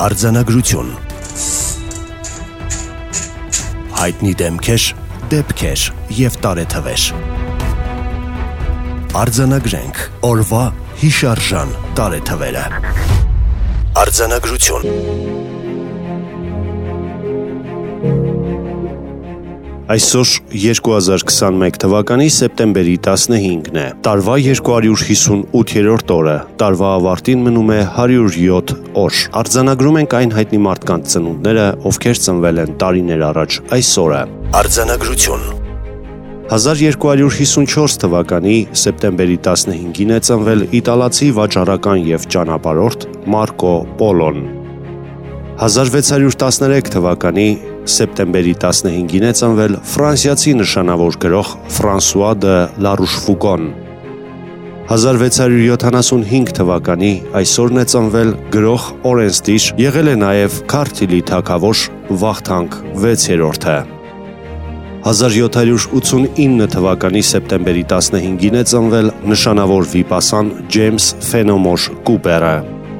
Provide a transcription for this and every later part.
Արձանագրություն Հայտնի դեմքեր, դեպքեր և տարեթվեր Արձանագրենք օրվա հիշարժան տարեթվերը Արձանագրություն Այսօր 2021 թվականի սեպտեմբերի 15-ն է, տարվա 258-րդ օրը, տարվա ավարտին մնում է 107 օր։ Արձանագրում ենք այն հայտնի մարդկանց ծնունդները, ովքեր ծնվել են տարիներ առաջ այս օրը։ Արձանագրություն 1254 թվականի սեպտեմբերի 15-ին է ծնվել իտալացի վաճառական և ճանապարհորդ Մարկո Պոլոն։ 1613 թվականի սեպտեմբերի 15-ին է ծնվել ֆրանսիացի նշանավոր գրող Ֆրանսուଆ դը Լարուշֆուկոն։ 1675 թվականի այսօրն է ծնվել գրող օրենսդիր, եղել է նաև քարթիլի թագավոր Վախթանգ 6-րդը։ 1789 թվականի սեպտեմբերի 15-ին է ծնվել նշանավոր վիպասան Ջեյմս Ֆենոմոր Կուպերը։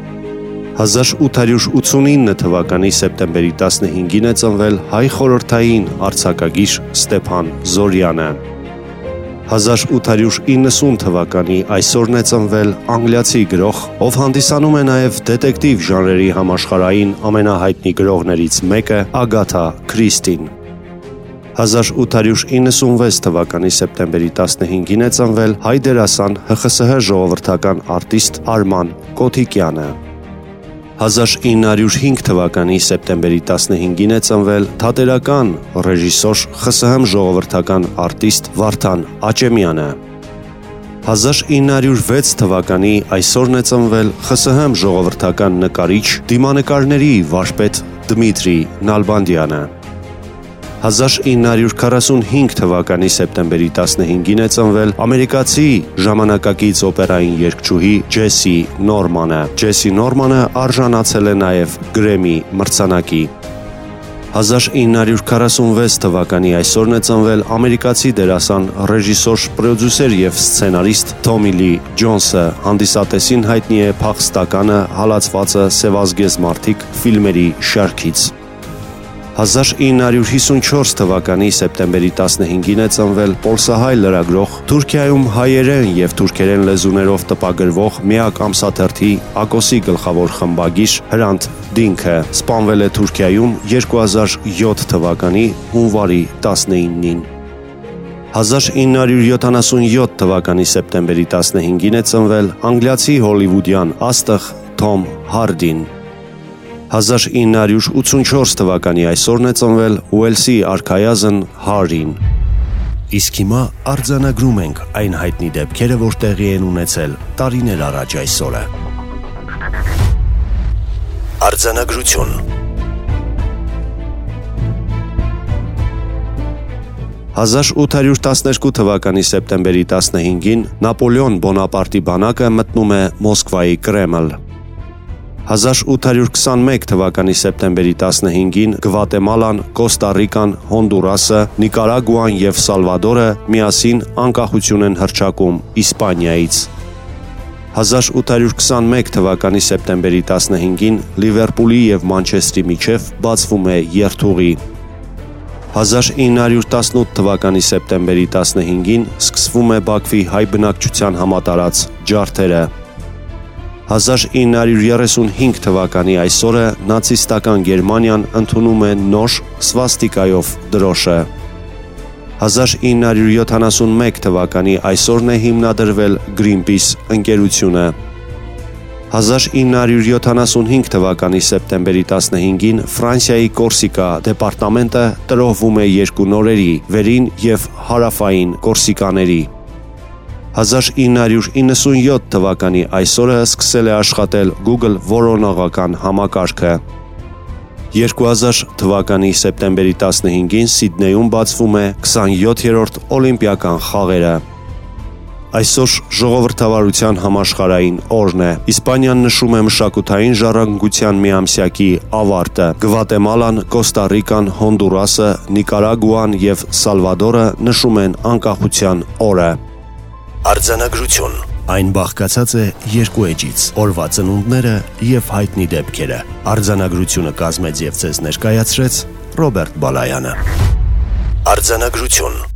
1889 թվականի սեպտեմբերի 15-ին է ծնվել հայ խորհրդային արձակագիր Ստեփան Զորյանը։ 1890 թվականի այսօրն է ծնվել անգլիացի գրող, ով հանդիսանում է նաև դետեկտիվ ժանրերի համաշխարհային ամենահայտնի գրողներից մեկը Ագաթա Քրիստին։ 1896 թվականի սեպտեմբերի 15-ին է ծնվել հայ դերասան ՀԽՍՀ ժողովրդական արտիստ Արման Կոթիկյանը։ 1905 թվականի սեպտեմբերի 15-ին է ծնվել թատերական ռեժիսոր ԽՍՀՄ ժողովրդական արտիստ Վարդան Աճեմյանը։ 1906 թվականի այսօրն է ծնվել ԽՍՀՄ ժողովրդական նկարիչ, դիմանկարների վարպետ Դմիտրի Նալբանդյանը։ 1945 թվականի սեպտեմբերի 15-ին է ծնվել ամերիկացի ժամանակակից օպերային երգչուհի Ջեսի Նորմանը։ Ջեսի Նորմանը արժանացել է նաև Գրեմի մրցանակի։ 1946 թվականի այսօրն է ծնվել ամերիկացի դերասան, ռեժիսոր, պրոդյուսեր և սցենարիստ Թոմի Լի Ջոնսը, հանդիսատեսին հայտնի է փախստականը, հալածվածը, Սևազգեզ մարդիկ ֆիլմերի շարքից։ 1954 թվականի սեպտեմբերի 15-ին է ծնվել պոլսահայ լրագրող, Թուրքիայում հայերեն և թուրքերեն լեզուներով տպագրվող միակ ամսաթերթի Ակոսի գլխավոր խմբագիր Հրանտ Դինքը, սպանվել է Թուրքիայում 2007 թվականի հունվարի 19-ին։ 1977 թվականի սեպտեմբերի 15-ին է ծնվել անգլիացի հոլիվուդյան աստղ Թոմ Հարդին։ 1984 թվականի այսօրն է ծնվել Ուելսի արքայազն Հարին։ Իսկ հիմա արձանագրում ենք այն հայտնի դեպքերը, որ տեղի են ունեցել տարիներ առաջ այս օրը։ Արձանագրություն 1812 թվականի սեպտեմբերի 15-ին Նապոլեոն Բոնապարտի բանակը մտնում է Մոսկվայի Կրեմլ։ 1821 թվականի սեպտեմբերի 15-ին Գվատեմալան, Կոստա Ռիկան, Հոնդուրասը, Նիկարագուան և Սալվադորը միասին անկախություն են հռչակում Իսպանիայից։ 1821 թվականի սեպտեմբերի 15-ին Լիվերպուլի և Մանչեստրի միջև բացվում է երթուղի։ 1918 թվականի սեպտեմբերի 15-ին սկսվում է Բաքվի հայ բնակչության համատարած ջարդերը։ 1935 թվականի այսօրը նացիստական Գերմանիան ընդունում է նոր սվաստիկայով դրոշը։ 1971 թվականի այսօրն է հիմնադրվել Greenpeace ընկերությունը։ 1975 թվականի սեպտեմբերի 15-ին Ֆրանսիայի Կորսիկա դեպարտամենտը տրոհվում է երկու նորերի՝ վերին և հարավային Կորսիկաների։ 1997 թվականի այսօրը սկսել է աշխատել Google որոնողական համակարգը։ 2000 թվականի սեպտեմբերի 15-ին Սիդնեյում բացվում է 27-րդ օլիմպիական խաղերը։ Այսօր ժողովրդավարության համաշխարհային օրն է։ Իսպանիան նշում է մշակութային ժառանգության միամսյակի ավարտը։ Գվատեմալան, Կոստա Ռիկան, Հոնդուրասը, Նիկարագուան և Սալվադորը նշում են անկախության օրը։ Արձանագրություն Այն բաղկացած է երկու էջից՝ օրվա ծնունդները եւ հայտնի դեպքերը։ Արձանագրությունը կազմեց եւ ձեզ ներկայացրեց Ռոբերտ Բալայանը։ Արձանագրություն